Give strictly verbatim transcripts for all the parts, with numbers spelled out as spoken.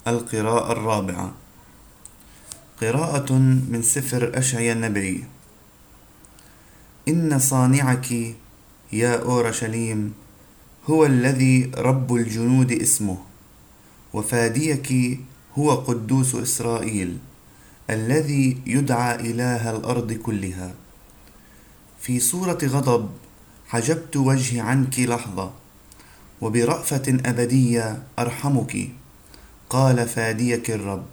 القراءة الرابعة. قراءة من سفر أشعيا النبي. إن صانعك يا أورشليم هو الذي رب الجنود اسمه، وفاديك هو قدوس إسرائيل الذي يدعى إله الأرض كلها. في صورة غضب حجبت وجهي عنك لحظة، وبرأفة أبدية أرحمك، قال فاديك الرب.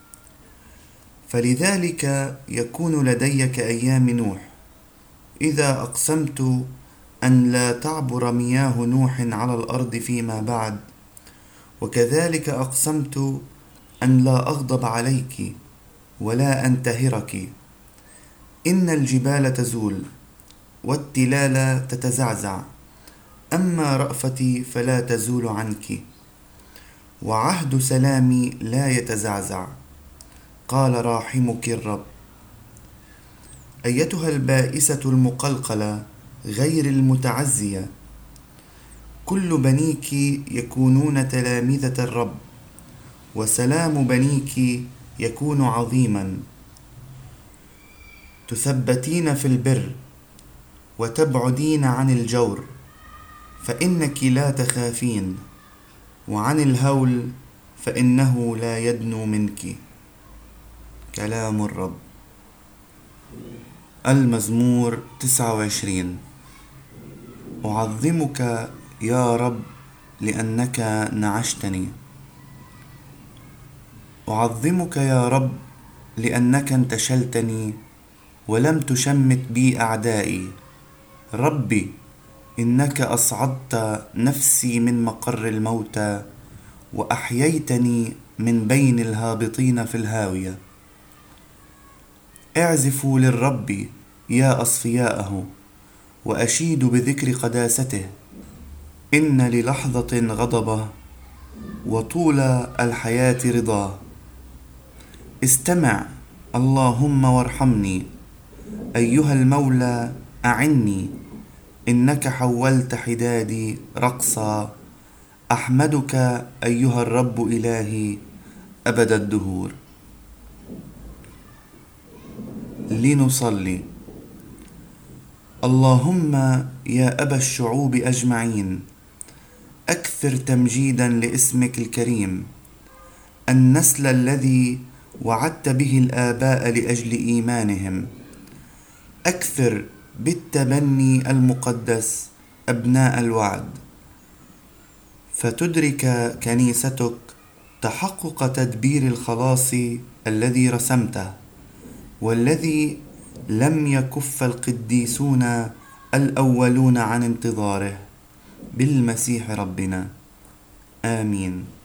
فلذلك يكون لدي كأيام نوح، إذا أقسمت أن لا تعبر مياه نوح على الأرض فيما بعد، وكذلك أقسمت أن لا أغضب عليك ولا أنتهرك. إن الجبال تزول والتلال تتزعزع، أما رأفتي فلا تزول عنك، وعهد سلامي لا يتزعزع، قال راحمك الرب. أيتها البائسة المقلقلة غير المتعزية، كل بنيك يكونون تلامذة الرب، وسلام بنيك يكون عظيما. تثبتين في البر وتبعدين عن الجور، فإنك لا تخافين، وعن الهول فإنه لا يدنو منك. كلام الرب. المزمور تسعة وعشرين. أعظمك يا رب لأنك نعشتني. أعظمك يا رب لأنك انتشلتني ولم تشمت بي أعدائي. ربي، إنك أصعدت نفسي من مقر الموتى، وأحييتني من بين الهابطين في الهاوية. اعزفوا للرب يا أصفياءه، وأشيدوا بذكر قداسته. إن للحظة غضبه، وطول الحياة رضاه. استمع اللهم وارحمني، أيها المولى أعني، إنك حولت حدادي رقصا. أحمدك أيها الرب إلهي أبد الدهور. لنصلي. اللهم يا أبا الشعوب أجمعين، أكثر تمجيدا لاسمك الكريم، النسل الذي وعدت به الآباء لأجل إيمانهم. أكثر بالتبني المقدس أبناء الوعد، فتدرك كنيستك تحقق تدبير الخلاص الذي رسمته، والذي لم يكف القديسون الأولون عن انتظاره، بالمسيح ربنا. آمين.